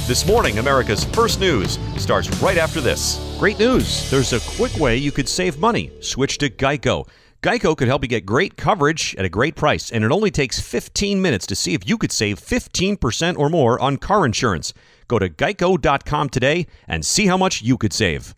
This morning, America's First News starts right after this. Great news. There's a quick way you could save money. Switch to Geico. Geico could help you get great coverage at a great price, and it only takes 15 minutes to see if you could save 15% or more on car insurance. Go to geico.com today and see how much you could save.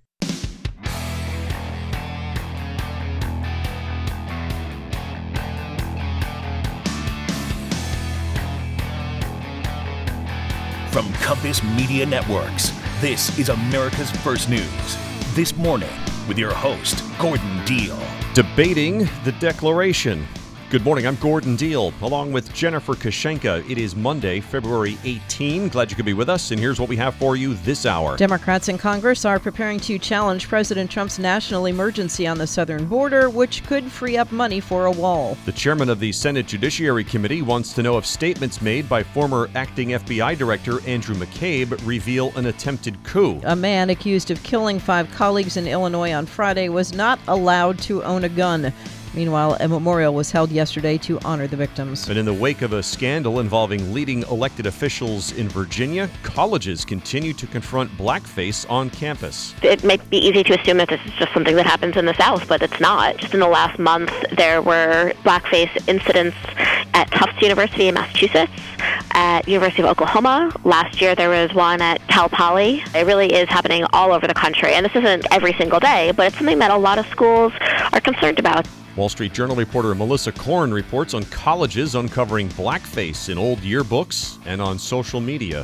From Compass Media Networks, this is America's First News. This morning, with your host, Gordon Deal. Debating the Declaration. Good morning, I'm Gordon Deal, along with Jennifer Kashenka. It is Monday, February 18. Glad you could be with us, and here's what we have for you this hour. Democrats in Congress are preparing to challenge President Trump's national emergency on the southern border, which could free up money for a wall. The chairman of the Senate Judiciary Committee wants to know if statements made by former acting FBI Director Andrew McCabe reveal an attempted coup. A man accused of killing 5 colleagues in Illinois on Friday was not allowed to own a gun. Meanwhile, a memorial was held yesterday to honor the victims. And in the wake of a scandal involving leading elected officials in Virginia, colleges continue to confront blackface on campus. It might be easy to assume that this is just something that happens in the South, but it's not. Just in the last month, there were blackface incidents at Tufts University in Massachusetts, at University of Oklahoma. Last year, there was one at Cal Poly. It really is happening all over the country, and this isn't every single day, but it's something that a lot of schools are concerned about. Wall Street Journal reporter Melissa Korn reports on colleges uncovering blackface in old yearbooks and on social media.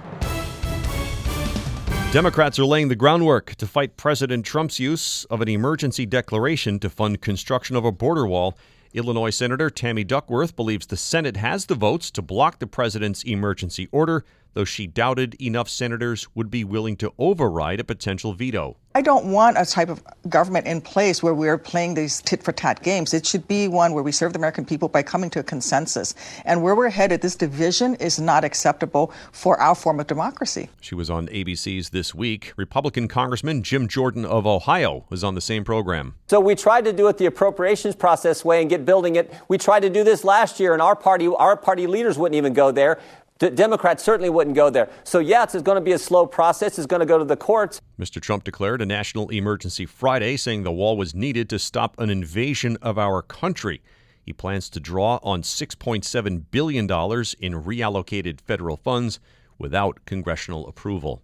Democrats are laying the groundwork to fight President Trump's use of an emergency declaration to fund construction of a border wall. Illinois Senator Tammy Duckworth believes the Senate has the votes to block the president's emergency order, though she doubted enough senators would be willing to override a potential veto. I don't want a type of government in place where we're playing these tit-for-tat games. It should be one where we serve the American people by coming to a consensus. And where we're headed, this division is not acceptable for our form of democracy. She was on ABC's This Week. Republican Congressman Jim Jordan of Ohio was on the same program. So we tried to do it the appropriations process way and get building it. We tried to do this last year, and our party leaders wouldn't even go there. Democrats certainly wouldn't go there. So, yeah, it's going to be a slow process. It's going to go to the courts. Mr. Trump declared a national emergency Friday, saying the wall was needed to stop an invasion of our country. He plans to draw on $6.7 billion in reallocated federal funds without congressional approval.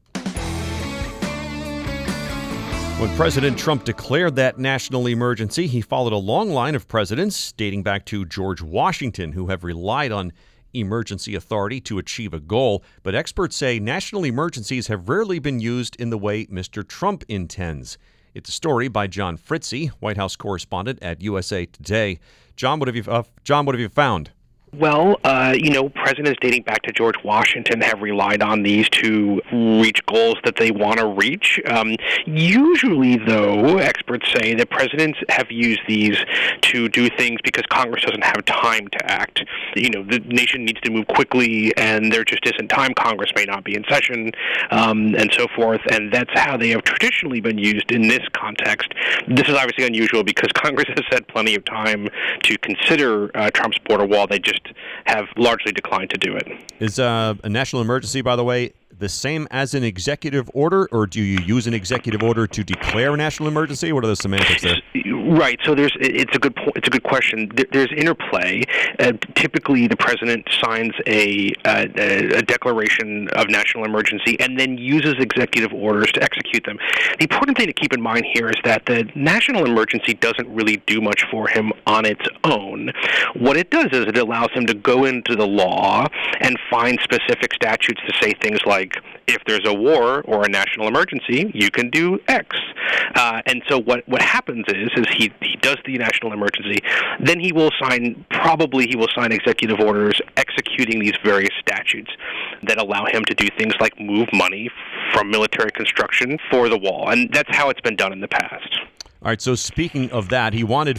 When President Trump declared that national emergency, he followed a long line of presidents dating back to George Washington who have relied on emergency authority to achieve a goal, but experts say national emergencies have rarely been used in the way Mr. Trump intends. It's a story by John Fritzy, White House correspondent at USA Today. John, what have you found? Well, presidents dating back to George Washington have relied on these to reach goals that they want to reach. Usually, though, experts say that presidents have used these to do things because Congress doesn't have time to act. The nation needs to move quickly, and there just isn't time. Congress may not be in session, and so forth, and that's how they have traditionally been used in this context. This is obviously unusual because Congress has had plenty of time to consider Trump's border wall. They just have largely declined to do it. Is a national emergency, by the way, the same as an executive order, or do you use an executive order to declare a national emergency? What are the semantics there? Right. So it's a good question. There's interplay. Typically, the president signs a declaration of national emergency and then uses executive orders to execute them. The important thing to keep in mind here is that the national emergency doesn't really do much for him on its own. What it does is it allows him to go into the law and find specific statutes to say things like, if there's a war or a national emergency, you can do X. And so what happens is he does the national emergency, then he will sign executive orders executing these various statutes that allow him to do things like move money from military construction for the wall. And that's how it's been done in the past. All right, so speaking of that, he wanted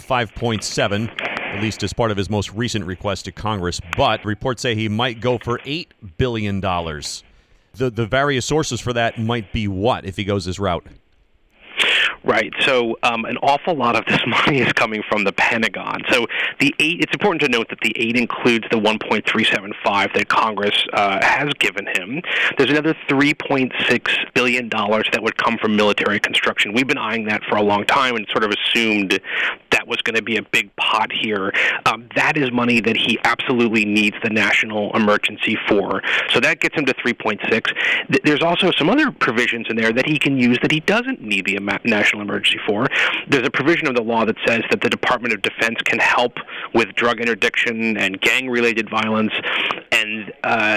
5.7, at least as part of his most recent request to Congress, but reports say he might go for $8 billion. The various sources for that might be what, if he goes this route? Right. So an awful lot of this money is coming from the Pentagon. So it's important to note that the aid includes the $1.375 that Congress has given him. There's another $3.6 billion that would come from military construction. We've been eyeing that for a long time and sort of assumed that was going to be a big pot here. That is money that he absolutely needs the national emergency for. So that gets him to 3.6. There's also some other provisions in there that he can use that he doesn't need the national emergency for. There's a provision of the law that says that the Department of Defense can help with drug interdiction and gang-related violence, and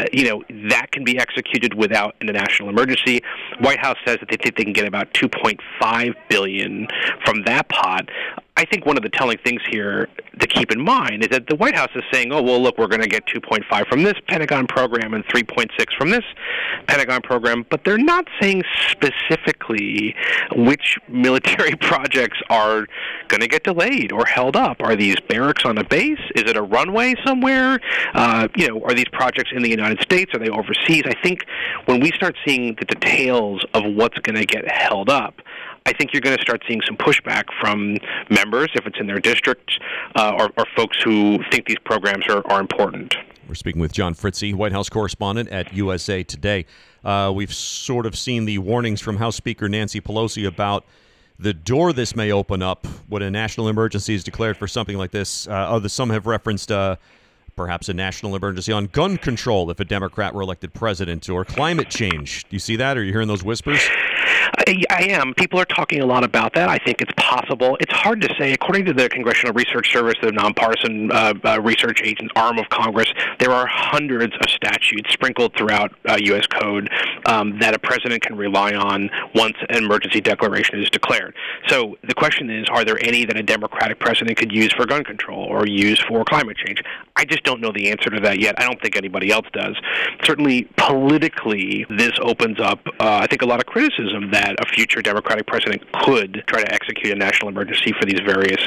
that can be executed without a national emergency. White House says that they think they can get about $2.5 billion from that pot. I think one of the telling things here to keep in mind is that the White House is saying, oh, well, look, we're going to get 2.5 from this Pentagon program and 3.6 from this Pentagon program, but they're not saying specifically which military projects are going to get delayed or held up. Are these barracks on a base? Is it a runway somewhere? Are these projects in the United States? Are they overseas? I think when we start seeing the details of what's going to get held up, I think you're going to start seeing some pushback from members, if it's in their districts, or folks who think these programs are important. We're speaking with John Fritzy, White House correspondent at USA Today. We've sort of seen the warnings from House Speaker Nancy Pelosi about the door this may open up when a national emergency is declared for something like this. Some have referenced perhaps a national emergency on gun control if a Democrat were elected president, or climate change. Do you see that? Are you hearing those whispers? I am. People are talking a lot about that. I think it's possible. It's hard to say. According to the Congressional Research Service, the nonpartisan research agent arm of Congress, there are hundreds of statutes sprinkled throughout U.S. code that a president can rely on once an emergency declaration is declared. So the question is, are there any that a Democratic president could use for gun control or use for climate change? I just don't know the answer to that yet. I don't think anybody else does. Certainly, politically, this opens up, I think, a lot of criticism that a future Democratic president could try to execute a national emergency for these various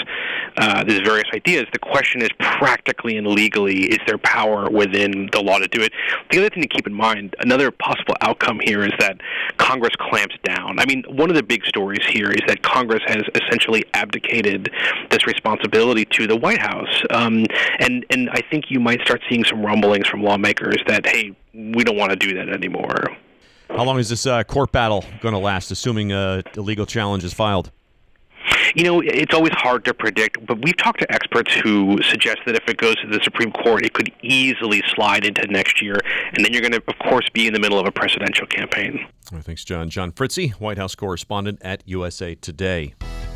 ideas. The question is, practically and legally, is there power within the law to do it? The other thing to keep in mind, another possible outcome here is that Congress clamps down. I mean, one of the big stories here is that Congress has essentially abdicated this responsibility to the White House. And I think you might start seeing some rumblings from lawmakers that, hey, we don't want to do that anymore. How long is this court battle going to last, assuming a legal challenge is filed? It's always hard to predict, but we've talked to experts who suggest that if it goes to the Supreme Court, it could easily slide into next year, and then you're going to, of course, be in the middle of a presidential campaign. Thanks, John. John Fritzy, White House correspondent at USA Today.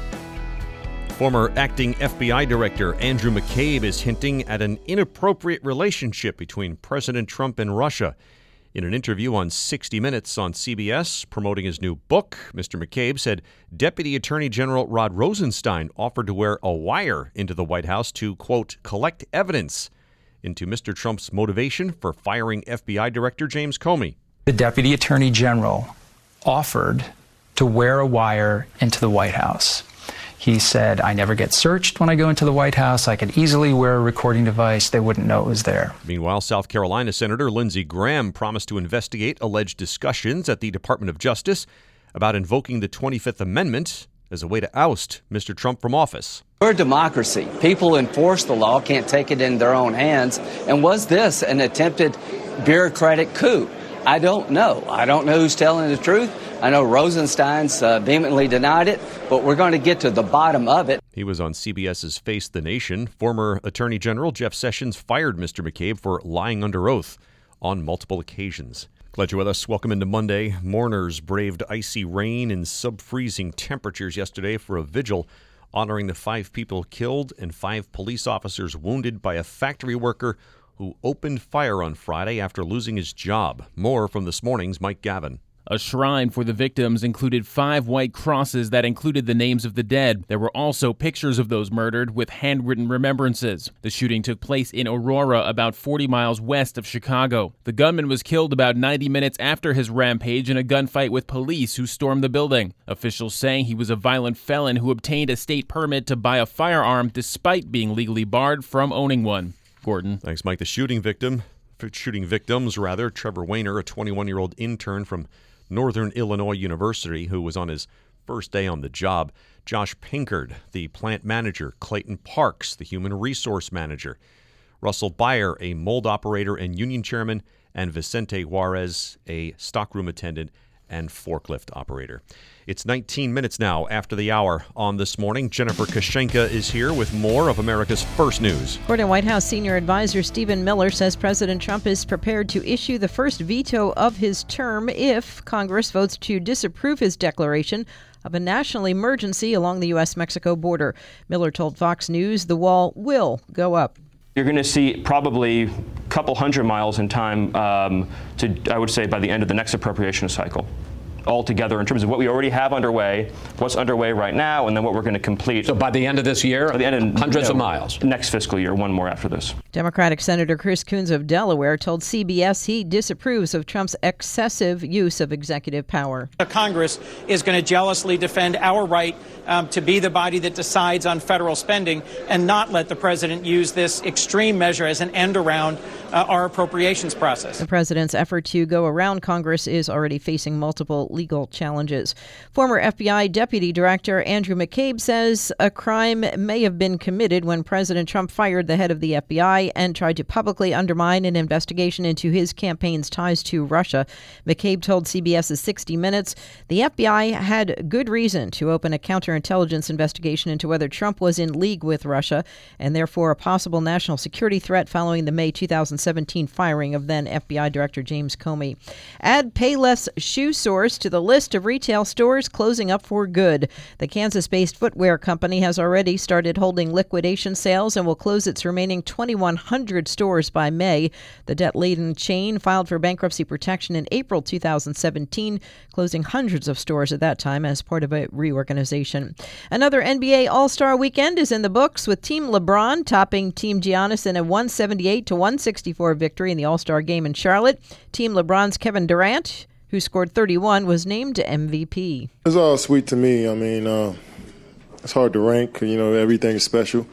Former acting FBI Director Andrew McCabe is hinting at an inappropriate relationship between President Trump and Russia. In an interview on 60 Minutes on CBS promoting his new book, Mr. McCabe said Deputy Attorney General Rod Rosenstein offered to wear a wire into the White House to, quote, collect evidence into Mr. Trump's motivation for firing FBI Director James Comey. The Deputy Attorney General offered to wear a wire into the White House. He said, I never get searched when I go into the White House. I could easily wear a recording device. They wouldn't know it was there. Meanwhile, South Carolina Senator Lindsey Graham promised to investigate alleged discussions at the Department of Justice about invoking the 25th Amendment as a way to oust Mr. Trump from office. We're a democracy. People enforce the law, can't take it in their own hands. And was this an attempted bureaucratic coup? I don't know. I don't know who's telling the truth. I know Rosenstein's vehemently denied it, but we're going to get to the bottom of it. He was on CBS's Face the Nation. Former Attorney General Jeff Sessions fired Mr. McCabe for lying under oath on multiple occasions. Glad you're with us. Welcome into Monday. Mourners braved icy rain and sub-freezing temperatures yesterday for a vigil honoring the 5 people killed and 5 police officers wounded by a factory worker who opened fire on Friday after losing his job. More from this morning's Mike Gavin. A shrine for the victims included 5 white crosses that included the names of the dead. There were also pictures of those murdered with handwritten remembrances. The shooting took place in Aurora, about 40 miles west of Chicago. The gunman was killed about 90 minutes after his rampage in a gunfight with police who stormed the building. Officials saying he was a violent felon who obtained a state permit to buy a firearm despite being legally barred from owning one. Gordon. Thanks, Mike. The shooting victims, Trevor Wayner, a 21-year-old intern from Northern Illinois University who was on his first day on the job. Josh Pinkard, the plant manager. Clayton Parks, the human resource manager. Russell Byer, a mold operator and union chairman. And Vicente Juarez, a stockroom attendant and forklift operator. It's 19 minutes now after the hour on This Morning. Jennifer Kashenka is here with more of America's First News. According to White House senior advisor Stephen Miller says President Trump is prepared to issue the first veto of his term if Congress votes to disapprove his declaration of a national emergency along the U.S.-Mexico border. Miller told Fox News the wall will go up. You're going to see probably a couple hundred miles in time I would say, by the end of the next appropriation cycle. Altogether, in terms of what we already have underway, what's underway right now, and then what we're going to complete. So by the end of this year, by the end of, hundreds of miles. Next fiscal year, one more after this. Democratic Senator Chris Coons of Delaware told CBS he disapproves of Trump's excessive use of executive power. Congress is going to jealously defend our right to be the body that decides on federal spending and not let the president use this extreme measure as an end around our appropriations process. The president's effort to go around Congress is already facing multiple legal challenges. Former FBI Deputy Director Andrew McCabe says a crime may have been committed when President Trump fired the head of the FBI and tried to publicly undermine an investigation into his campaign's ties to Russia. McCabe told CBS's 60 Minutes the FBI had good reason to open a counterintelligence investigation into whether Trump was in league with Russia and therefore a possible national security threat following the May 2017 firing of then FBI Director James Comey. Add Payless Shoe Source to the list of retail stores closing up for good. The Kansas-based footwear company has already started holding liquidation sales and will close its remaining 2,100 stores by May. The debt-laden chain filed for bankruptcy protection in April 2017, closing hundreds of stores at that time as part of a reorganization. Another NBA All-Star weekend is in the books, with Team LeBron topping Team Giannis in a 178-164 victory in the All-Star game in Charlotte. Team LeBron's Kevin Durant, who scored 31, was named MVP. It's all sweet to me. I mean, it's hard to rank. Everything is special.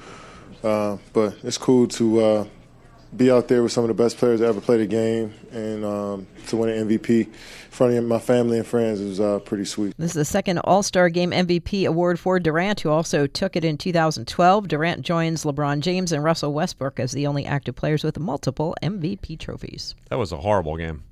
But it's cool to be out there with some of the best players that ever played a game and to win an MVP in front of my family and friends was pretty sweet. This is the second All-Star Game MVP award for Durant, who also took it in 2012. Durant joins LeBron James and Russell Westbrook as the only active players with multiple MVP trophies. That was a horrible game.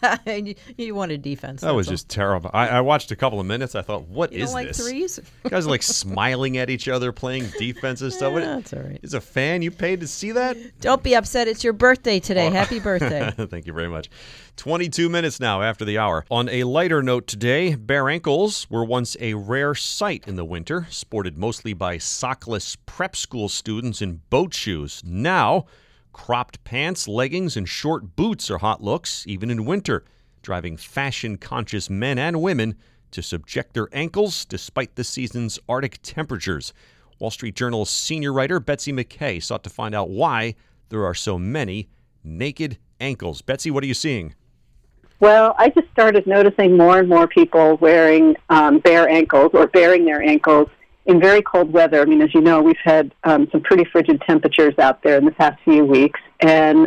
You wanted defense. That was just terrible. I watched a couple of minutes. I thought, what is like this? Threes? You guys are like smiling at each other, playing defense and stuff. That's all right. Is a fan you paid to see that? Don't be upset. It's your birthday today. Happy birthday. Thank you very much. 22 minutes now after the hour. On a lighter note today, bare ankles were once a rare sight in the winter, sported mostly by sockless prep school students in boat shoes. Now, cropped pants, leggings, and short boots are hot looks, even in winter, driving fashion-conscious men and women to subject their ankles despite the season's Arctic temperatures. Wall Street Journal's senior writer Betsy McKay sought to find out why there are so many naked ankles. Betsy, what are you seeing? Well, I just started noticing more and more people wearing bare ankles or baring their ankles in very cold weather. I mean, as you know, we've had some pretty frigid temperatures out there in the past few weeks, and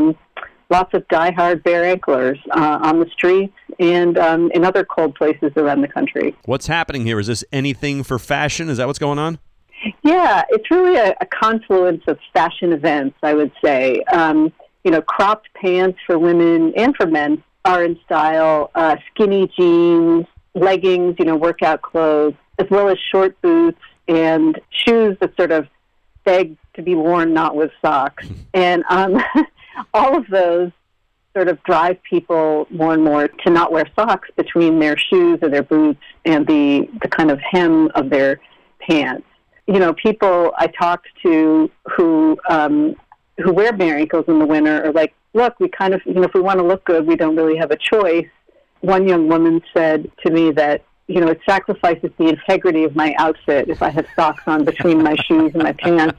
lots of diehard bare anklers on the streets and in other cold places around the country. What's happening here? Is this anything for fashion? Is that what's going on? Yeah, it's really a confluence of fashion events, I would say. Cropped pants for women and for men are in style, skinny jeans, leggings, workout clothes, as well as short boots and shoes that sort of beg to be worn not with socks. And all of those sort of drive people more and more to not wear socks between their shoes or their boots and the kind of hem of their pants. People I talked to who wear bare ankles in the winter are like, look, we kind of, if we want to look good, we don't really have a choice. One young woman said to me that, it sacrifices the integrity of my outfit if I have socks on between my shoes and my pants.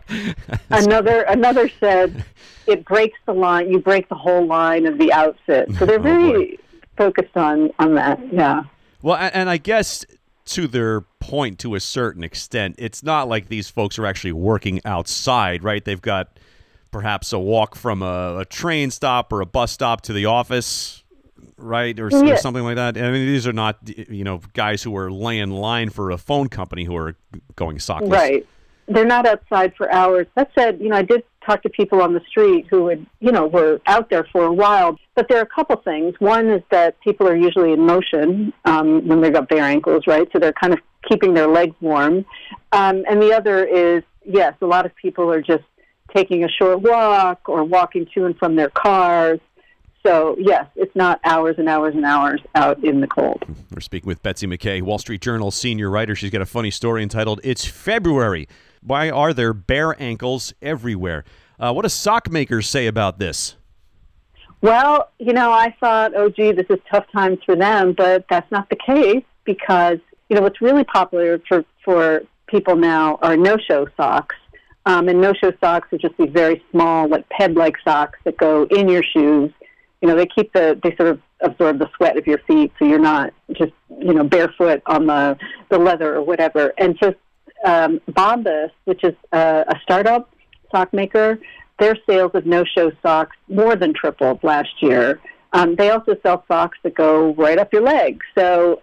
Another said, it breaks the line, you break the whole line of the outfit. So they're very focused on that, yeah. Well, and I guess to their point, to a certain extent, it's not like these folks are actually working outside, right? They've got perhaps a walk from a train stop or a bus stop to the office, right? Or something like that. I mean, these are not, guys who are laying line for a phone company who are going sockless. Right. They're not outside for hours. That said, I did talk to people on the street who were out there for a while. But there are a couple things. One is that people are usually in motion when they've got bare ankles, right? So they're kind of keeping their legs warm. And the other is, yes, a lot of people are just taking a short walk or walking to and from their cars. So, yes, it's not hours and hours and hours out in the cold. We're speaking with Betsy McKay, Wall Street Journal senior writer. She's got a funny story entitled, "It's February. Why are there bare ankles everywhere?" What do sock makers say about this? Well, I thought, oh, gee, this is tough times for them, but that's not the case because, what's really popular for people now are no-show socks. And no-show socks are just these very small, like ped-like socks that go in your shoes. They sort of absorb the sweat of your feet, so you're not just, barefoot on the leather or whatever. And so Bombas, which is a startup sock maker, their sales of no-show socks more than tripled last year. They also sell socks that go right up your leg. So,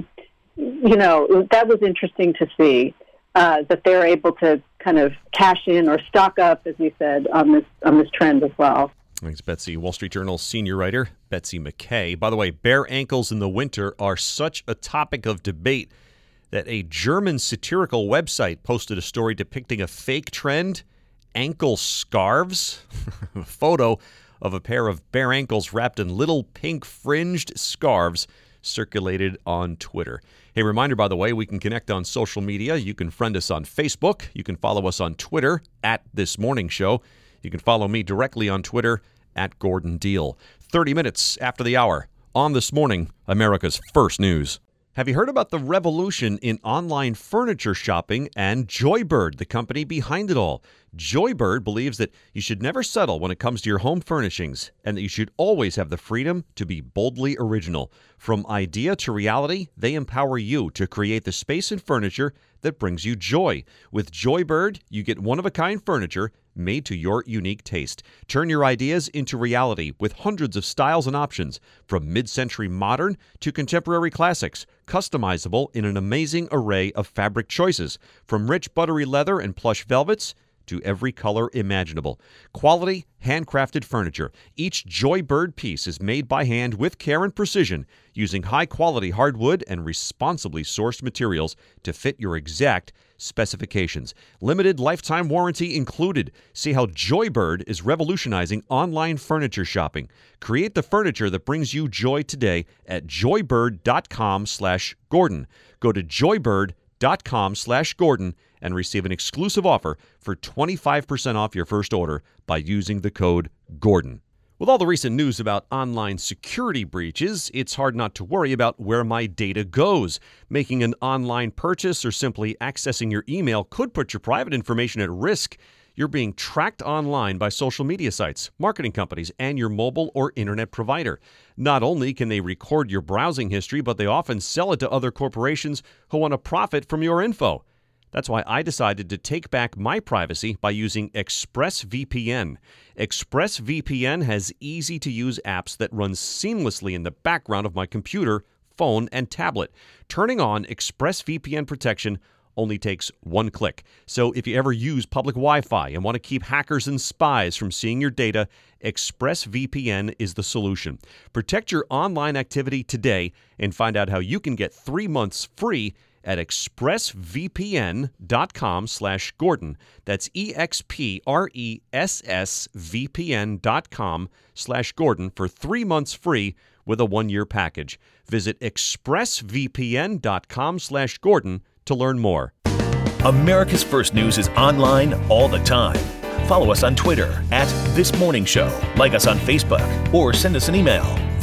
that was interesting to see that they're able to kind of cash in or stock up, as we said, on this trend as well. Thanks, Betsy. Wall Street Journal senior writer Betsy McKay. By the way, bare ankles in the winter are such a topic of debate that a German satirical website posted a story depicting a fake trend, ankle scarves, a photo of a pair of bare ankles wrapped in little pink fringed scarves circulated on Twitter. Hey, reminder, by the way, we can connect on social media. You can friend us on Facebook. You can follow us on Twitter @ThisMorningShow. You can follow me directly on Twitter @GordonDeal. 30 minutes after the hour on This Morning, America's First News. Have you heard about the revolution in online furniture shopping and Joybird, the company behind it all? Joybird believes that you should never settle when it comes to your home furnishings and that you should always have the freedom to be boldly original. From idea to reality, they empower you to create the space and furniture that brings you joy. With Joybird, you get one-of-a-kind furniture made to your unique taste. Turn your ideas into reality with hundreds of styles and options, from mid-century modern to contemporary classics, customizable in an amazing array of fabric choices, from rich buttery leather and plush velvets to every color imaginable. Quality, handcrafted furniture. Each Joybird piece is made by hand with care and precision, using high-quality hardwood and responsibly sourced materials to fit your exact specifications. Limited lifetime warranty included. See how Joybird is revolutionizing online furniture shopping. Create the furniture that brings you joy today at joybird.com/Gordon. Go to joybird.com/Gordon and receive an exclusive offer for 25% off your first order by using the code GORDON. With all the recent news about online security breaches, it's hard not to worry about where my data goes. Making an online purchase or simply accessing your email could put your private information at risk. You're being tracked online by social media sites, marketing companies, and your mobile or internet provider. Not only can they record your browsing history, but they often sell it to other corporations who want to profit from your info. That's why I decided to take back my privacy by using ExpressVPN. ExpressVPN has easy-to-use apps that run seamlessly in the background of my computer, phone, and tablet. Turning on ExpressVPN protection only takes one click. So if you ever use public Wi-Fi and want to keep hackers and spies from seeing your data, ExpressVPN is the solution. Protect your online activity today and find out how you can get 3 months free at expressvpn.com/Gordon. That's expressvpn.com/Gordon for 3 months free with a 1-year package. Visit expressvpn.com/Gordon to learn more. America's First News is online all the time. Follow us on Twitter @ThisMorningShow. Like us on Facebook or send us an email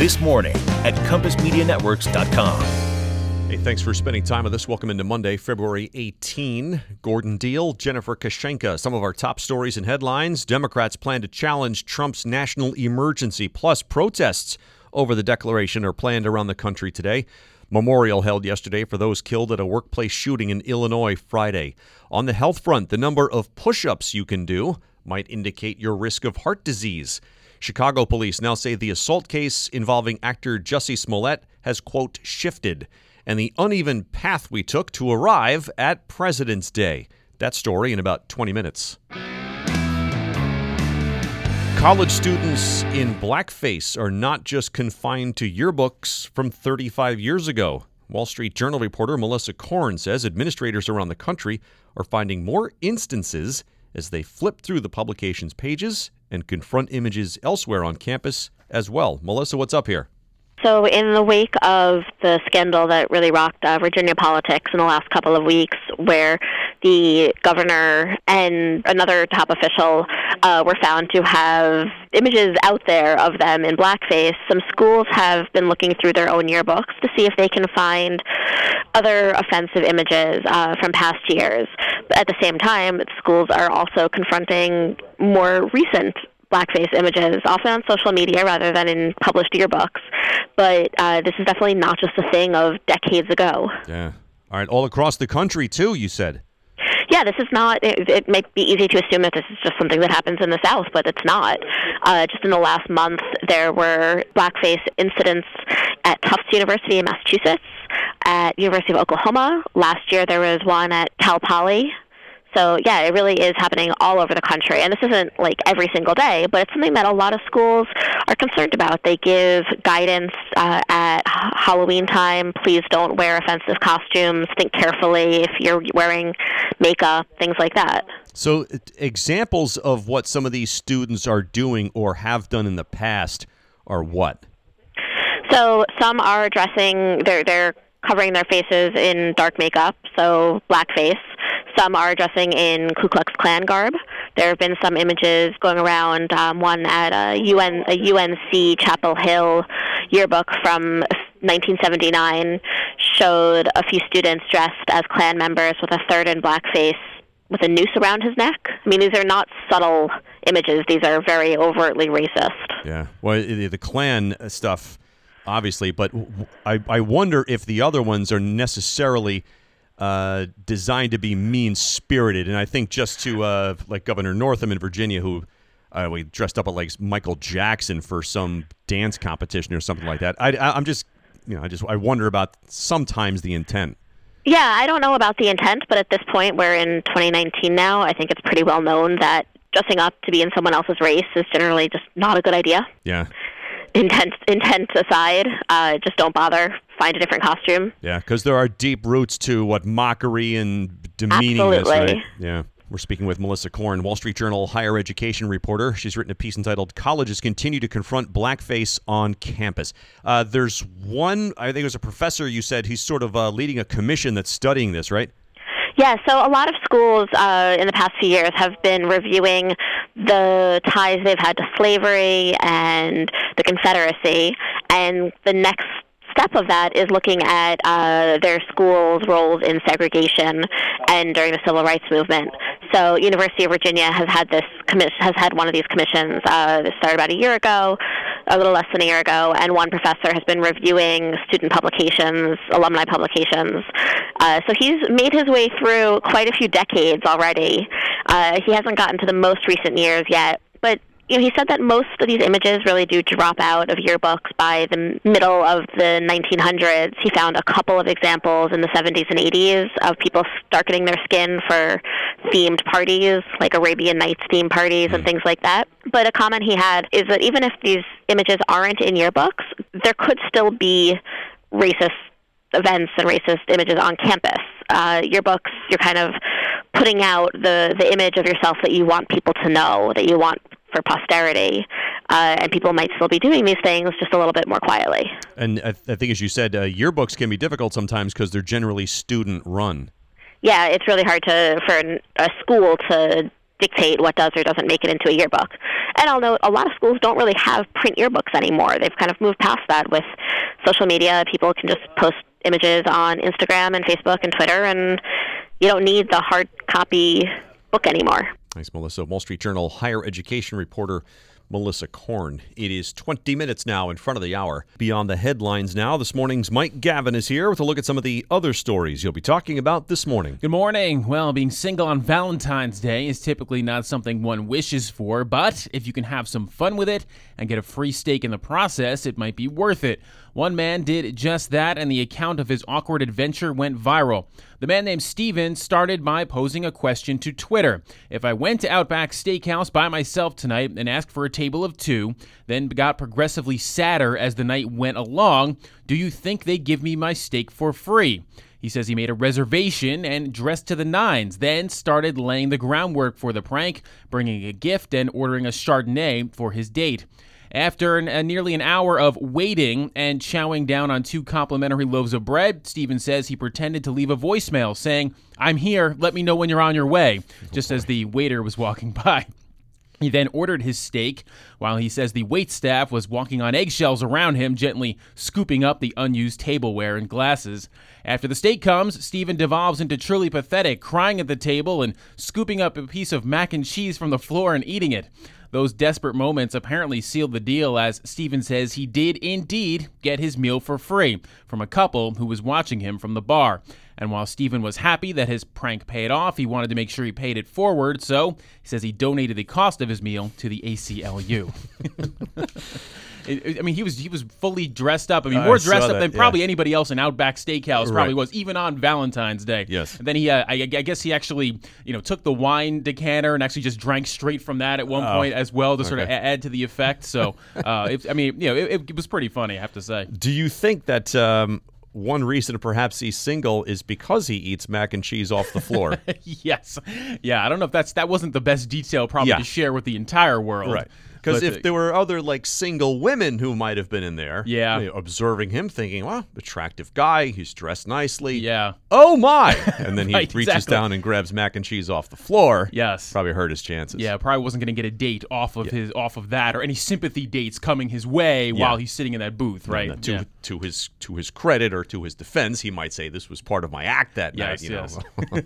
thismorning@compassmedianetworks.com. Hey, thanks for spending time with us. Welcome into Monday, February 18. Gordon Deal, Jennifer Kashenka. Some of our top stories and headlines. Democrats plan to challenge Trump's national emergency, plus protests over the declaration are planned around the country today. Memorial held yesterday for those killed at a workplace shooting in Illinois Friday. On the health front, the number of push-ups you can do might indicate your risk of heart disease. Chicago police now say the assault case involving actor Jussie Smollett has, quote, shifted, and the uneven path we took to arrive at President's Day. That story in about 20 minutes. College students in blackface are not just confined to yearbooks from 35 years ago. Wall Street Journal reporter Melissa Korn says administrators around the country are finding more instances as they flip through the publication's pages and confront images elsewhere on campus as well. Melissa, what's up here? So in the wake of the scandal that really rocked Virginia politics in the last couple of weeks, where the governor and another top official were found to have images out there of them in blackface, some schools have been looking through their own yearbooks to see if they can find other offensive images from past years. But at the same time, schools are also confronting more recent blackface images, often on social media rather than in published yearbooks. But this is definitely not just a thing of decades ago. Yeah. All right. All across the country, too, you said. Yeah, this is not, it might be easy to assume that this is just something that happens in the South, but it's not. Just in the last month, there were blackface incidents at Tufts University in Massachusetts, at University of Oklahoma. Last year, there was one at Cal Poly. So, yeah, it really is happening all over the country. And this isn't like every single day, but it's something that a lot of schools are concerned about. They give guidance at Halloween time. Please don't wear offensive costumes. Think carefully if you're wearing makeup, things like that. So examples of what some of these students are doing or have done in the past are what? So some are dressing, they're covering their faces in dark makeup, so blackface. Some are dressing in Ku Klux Klan garb. There have been some images going around, one at a UNC Chapel Hill yearbook from 1979 showed a few students dressed as Klan members with a third in blackface with a noose around his neck. I mean, these are not subtle images. These are very overtly racist. Yeah. Well, the Klan stuff, obviously, but I wonder if the other ones are necessarily designed to be mean-spirited. And I think just to, like Governor Northam in Virginia, who we dressed up like Michael Jackson for some dance competition or something like that. I wonder about sometimes the intent. Yeah, I don't know about the intent, but at this point, we're in 2019 now. I think it's pretty well known that dressing up to be in someone else's race is generally just not a good idea. Yeah. Intent aside, just don't bother. Find a different costume. Yeah, because there are deep roots to what mockery and demeaning is, right? Yeah. We're speaking with Melissa Korn, Wall Street Journal higher education reporter. She's written a piece entitled "Colleges Continue to Confront Blackface on Campus." There's one, I think it was a professor, you said, he's sort of leading a commission that's studying this, right? Yeah, so a lot of schools in the past few years have been reviewing the ties they've had to slavery and the Confederacy, and the next step of that is looking at their schools' roles in segregation and during the Civil Rights Movement. So, University of Virginia has had one of these commissions. This started about a year ago, a little less than a year ago, and one professor has been reviewing student publications, alumni publications. So he's made his way through quite a few decades already. He hasn't gotten to the most recent years yet, but he said that most of these images really do drop out of yearbooks by the middle of the 1900s. He found a couple of examples in the 70s and 80s of people darkening their skin for themed parties, like Arabian Nights themed parties and things like that. But a comment he had is that even if these images aren't in yearbooks, there could still be racist events and racist images on campus. Yearbooks, you're kind of putting out the image of yourself that you want people to know, that you want for posterity, and people might still be doing these things just a little bit more quietly. And I think, as you said, yearbooks can be difficult sometimes because they're generally student-run. Yeah, it's really hard for a school to dictate what does or doesn't make it into a yearbook. And I'll note a lot of schools don't really have print yearbooks anymore. They've kind of moved past that with social media. People can just post images on Instagram and Facebook and Twitter, and you don't need the hard copy book anymore. Thanks, Melissa. Wall Street Journal higher education reporter Melissa Korn. It is 20 minutes now in front of the hour. Beyond the headlines now, this morning's Mike Gavin is here with a look at some of the other stories you'll be talking about this morning. Good morning. Well, being single on Valentine's Day is typically not something one wishes for, but if you can have some fun with it and get a free steak in the process, it might be worth it. One man did just that, and the account of his awkward adventure went viral. The man named Steven started by posing a question to Twitter. If I went to Outback Steakhouse by myself tonight and asked for a table of 2, then got progressively sadder as the night went along, do you think they'd give me my steak for free? He says he made a reservation and dressed to the nines, then started laying the groundwork for the prank, bringing a gift and ordering a Chardonnay for his date. After nearly an hour of waiting and chowing down on 2 complimentary loaves of bread, Steven says he pretended to leave a voicemail saying, "I'm here, let me know when you're on your way," just as the waiter was walking by. He then ordered his steak, while he says the waitstaff was walking on eggshells around him, gently scooping up the unused tableware and glasses. After the steak comes, Steven devolves into truly pathetic, crying at the table and scooping up a piece of mac and cheese from the floor and eating it. Those desperate moments apparently sealed the deal, as Steven says he did indeed get his meal for free from a couple who was watching him from the bar. And while Steven was happy that his prank paid off, he wanted to make sure he paid it forward, so he says he donated the cost of his meal to the ACLU. I mean, he was fully dressed up. I mean, more dressed up than probably anybody else in Outback Steakhouse probably was, even on Valentine's Day. Yes. And then he, I guess he actually, took the wine decanter and actually just drank straight from that at one point as well to sort of add to the effect. So, it was pretty funny, I have to say. Do you think that one reason perhaps he's single is because he eats mac and cheese off the floor? Yes. Yeah, I don't know if that wasn't the best detail probably to share with the entire world. Right. Because if there were other single women who might have been in there, observing him, thinking, "Well, attractive guy, he's dressed nicely." Yeah. Oh my! And then he reaches down and grabs mac and cheese off the floor. Yes. Probably hurt his chances. Yeah, probably wasn't going to get a date off of that, or any sympathy dates coming his way while he's sitting in that booth, right? And to his credit, or to his defense, he might say this was part of my act that night. Yes.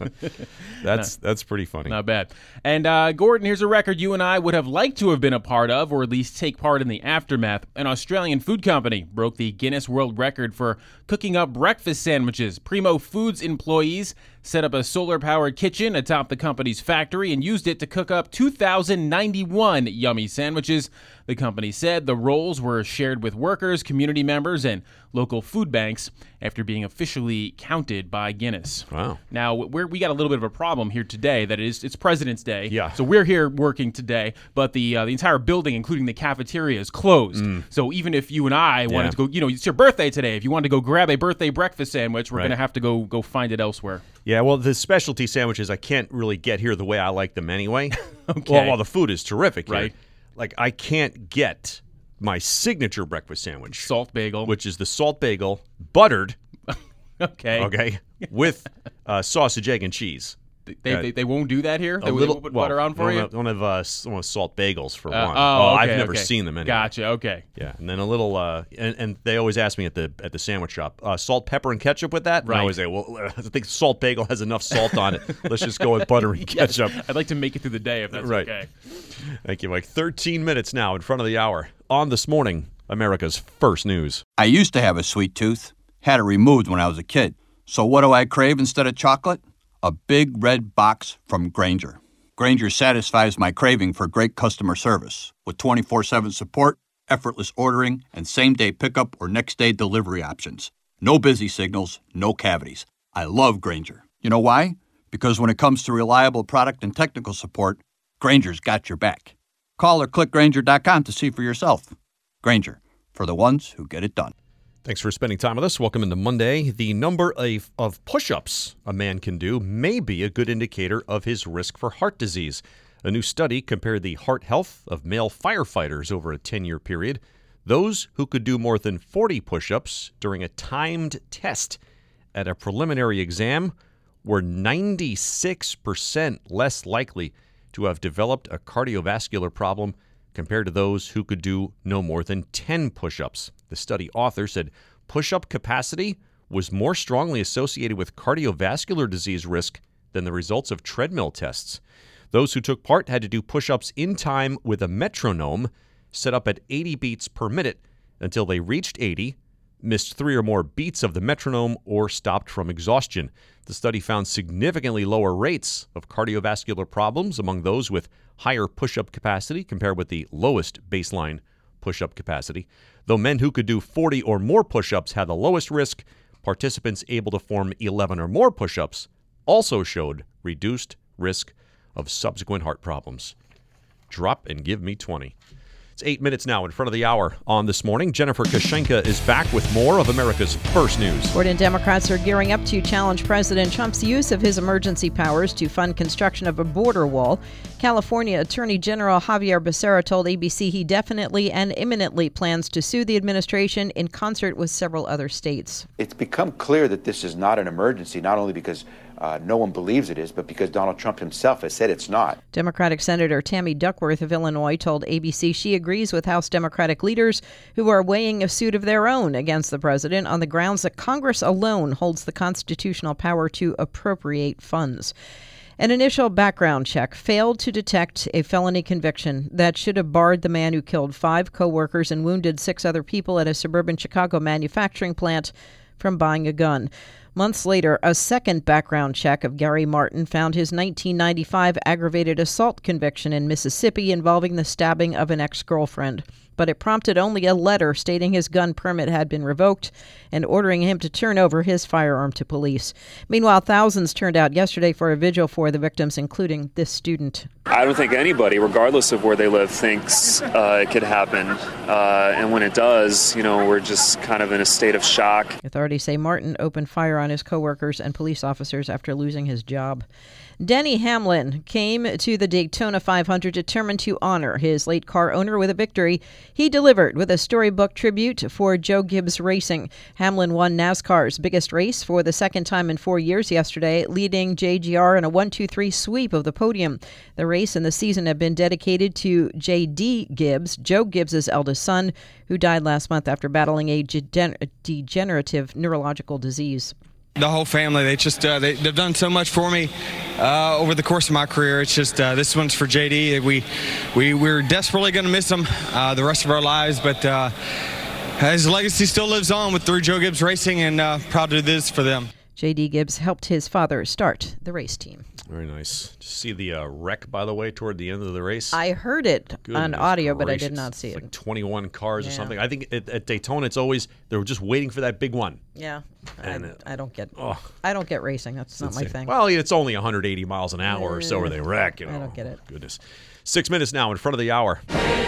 That's pretty funny. Not bad. And Gordon, here's a record you and I would have liked to have been a part of, or at least take part in the aftermath. An Australian food company broke the Guinness World Record for cooking up breakfast sandwiches. Primo Foods employees set up a solar-powered kitchen atop the company's factory and used it to cook up 2,091 yummy sandwiches. The company said the rolls were shared with workers, community members, and local food banks after being officially counted by Guinness. Wow. Now, we got a little bit of a problem here today. That is, it's President's Day. Yeah. So we're here working today, but the entire building, including the cafeteria, is closed. So even if you and I wanted to go, it's your birthday today. If you wanted to go grab a birthday breakfast sandwich, we're going to have to go find it elsewhere. Yeah, well, the specialty sandwiches I can't really get here the way I like them anyway. Okay. Well, while the food is terrific here. Right. I can't get my signature breakfast sandwich. Salt bagel. Which is the salt bagel, buttered. Okay. With sausage, egg, and cheese. They won't do that here? They won't put butter on for you? One of salt bagels for one. Okay, I've never seen them anyway. Gotcha, okay. Yeah, and then a little, and they always ask me at the sandwich shop, salt, pepper, and ketchup with that? Right. And I always say, well, I think salt bagel has enough salt on it. Let's just go with butter and ketchup. I'd like to make it through the day if that's okay. Thank you, Mike. 13 minutes now in front of the hour. On this morning, America's First News. I used to have a sweet tooth. Had it removed when I was a kid. So what do I crave instead of chocolate? A big red box from Grainger. Grainger satisfies my craving for great customer service with 24/7 support, effortless ordering, and same-day pickup or next-day delivery options. No busy signals, no cavities. I love Grainger. You know why? Because when it comes to reliable product and technical support, Grainger's got your back. Call or click Grainger.com to see for yourself. Grainger, for the ones who get it done. Thanks for spending time with us. Welcome into Monday. The number of push-ups a man can do may be a good indicator of his risk for heart disease. A new study compared the heart health of male firefighters over a 10-year period. Those who could do more than 40 push-ups during a timed test at a preliminary exam were 96% less likely to have developed a cardiovascular problem compared to those who could do no more than 10 push-ups. The study author said push-up capacity was more strongly associated with cardiovascular disease risk than the results of treadmill tests. Those who took part had to do push-ups in time with a metronome set up at 80 beats per minute until they reached 80, missed 3 or more beats of the metronome, or stopped from exhaustion. The study found significantly lower rates of cardiovascular problems among those with higher push-up capacity compared with the lowest baseline push-up capacity. Though men who could do 40 or more push-ups had the lowest risk, participants able to form 11 or more push-ups also showed reduced risk of subsequent heart problems. Drop and give me 20. It's 8 minutes now in front of the hour on This Morning. Jennifer Kashenka is back with more of America's First News. Gordon, Democrats are gearing up to challenge President Trump's use of his emergency powers to fund construction of a border wall. California Attorney General Javier Becerra told ABC he definitely and imminently plans to sue the administration in concert with several other states. It's become clear that this is not an emergency, not only because no one believes it is, but because Donald Trump himself has said it's not. Democratic Senator Tammy Duckworth of Illinois told ABC she agrees with House Democratic leaders who are weighing a suit of their own against the president on the grounds that Congress alone holds the constitutional power to appropriate funds. An initial background check failed to detect a felony conviction that should have barred the man who killed 5 co-workers and wounded 6 other people at a suburban Chicago manufacturing plant from buying a gun. Months later, a second background check of Gary Martin found his 1995 aggravated assault conviction in Mississippi involving the stabbing of an ex-girlfriend. But it prompted only a letter stating his gun permit had been revoked and ordering him to turn over his firearm to police. Meanwhile, thousands turned out yesterday for a vigil for the victims, including this student. I don't think anybody, regardless of where they live, thinks it could happen. And when it does, we're just kind of in a state of shock. Authorities say Martin opened fire on his coworkers and police officers after losing his job. Denny Hamlin came to the Daytona 500 determined to honor his late car owner with a victory. He delivered with a storybook tribute for Joe Gibbs Racing. Hamlin won NASCAR's biggest race for the second time in 4 years yesterday, leading JGR in a 1-2-3 sweep of the podium. The race and the season have been dedicated to J.D. Gibbs, Joe Gibbs' eldest son, who died last month after battling a degenerative neurological disease. The whole family, they've done so much for me over the course of my career. It's just this one's for JD. We're desperately going to miss him the rest of our lives, but his legacy still lives on through Joe Gibbs Racing, and proud to do this for them. J.D. Gibbs helped his father start the race team. Very nice. Did you see the wreck, by the way, toward the end of the race? I heard it on audio, but I did not see it. Like 21 cars or something. I think at Daytona, it's always, they were just waiting for that big one. Yeah. And I don't get racing. That's not my thing. Well, it's only 180 miles an hour or so where they wreck. I don't get it. Goodness. 6 minutes now in front of the hour.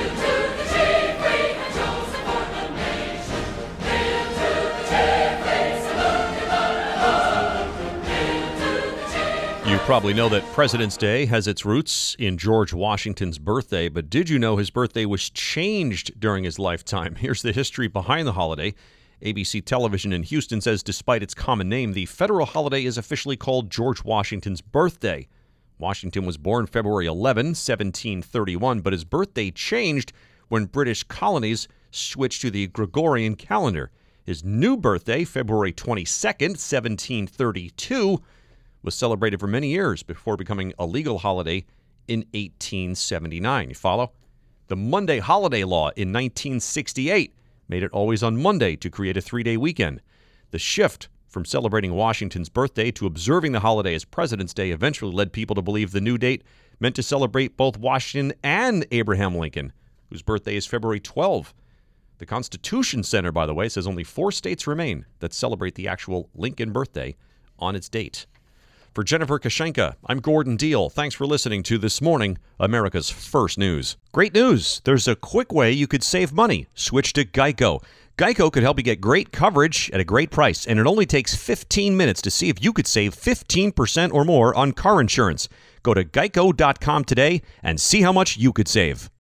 You probably know that President's Day has its roots in George Washington's birthday, but did you know his birthday was changed during his lifetime? Here's the history behind the holiday. ABC Television in Houston says despite its common name, the federal holiday is officially called George Washington's birthday. Washington was born February 11, 1731, but his birthday changed when British colonies switched to the Gregorian calendar. His new birthday, February 22nd, 1732, was celebrated for many years before becoming a legal holiday in 1879. You follow? The Monday holiday law in 1968 made it always on Monday to create a 3-day weekend. The shift from celebrating Washington's birthday to observing the holiday as President's Day eventually led people to believe the new date meant to celebrate both Washington and Abraham Lincoln, whose birthday is February 12. The Constitution Center, by the way, says only 4 states remain that celebrate the actual Lincoln birthday on its date. For Jennifer Kashenka, I'm Gordon Deal. Thanks for listening to This Morning, America's First News. Great news. There's a quick way you could save money. Switch to Geico. Geico could help you get great coverage at a great price, and it only takes 15 minutes to see if you could save 15% or more on car insurance. Go to geico.com today and see how much you could save.